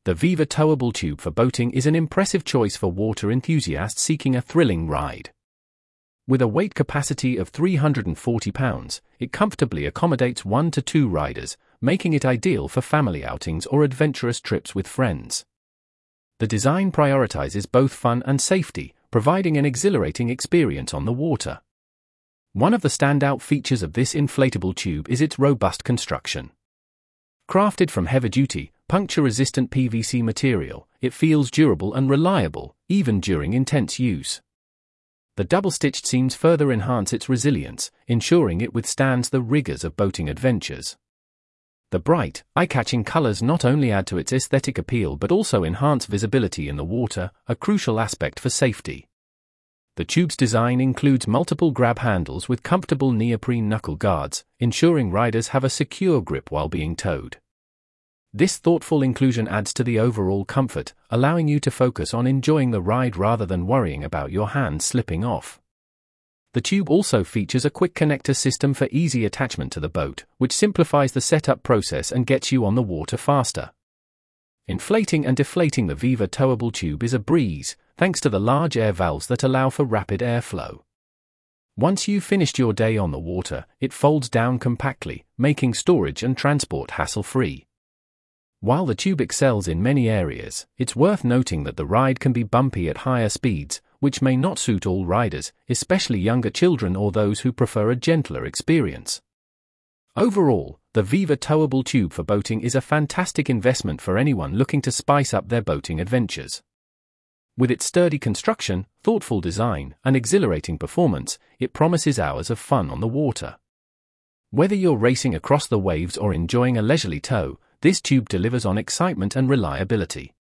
The Viva towable tube for boating is an impressive choice for water enthusiasts seeking a thrilling ride. With a weight capacity of 340 pounds, it comfortably accommodates 1 to 2 riders, making it ideal for family outings or adventurous trips with friends. The design prioritizes both fun and safety, providing an exhilarating experience on the water. One of the standout features of this inflatable tube is its robust construction. Crafted from heavy-duty, puncture-resistant PVC material, it feels durable and reliable, even during intense use. The double-stitched seams further enhance its resilience, ensuring it withstands the rigors of boating adventures. The bright, eye-catching colors not only add to its aesthetic appeal but also enhance visibility in the water, a crucial aspect for safety. The tube's design includes multiple grab handles with comfortable neoprene knuckle guards, ensuring riders have a secure grip while being towed. This thoughtful inclusion adds to the overall comfort, allowing you to focus on enjoying the ride rather than worrying about your hands slipping off. The tube also features a quick connector system for easy attachment to the boat, which simplifies the setup process and gets you on the water faster. Inflating and deflating the Viva towable tube is a breeze, thanks to the large air valves that allow for rapid airflow. Once you've finished your day on the water, it folds down compactly, making storage and transport hassle-free. While the tube excels in many areas, it's worth noting that the ride can be bumpy at higher speeds, which may not suit all riders, especially younger children or those who prefer a gentler experience. Overall, the Viva towable tube for boating is a fantastic investment for anyone looking to spice up their boating adventures. With its sturdy construction, thoughtful design, and exhilarating performance, it promises hours of fun on the water. Whether you're racing across the waves or enjoying a leisurely tow, this tube delivers on excitement and reliability.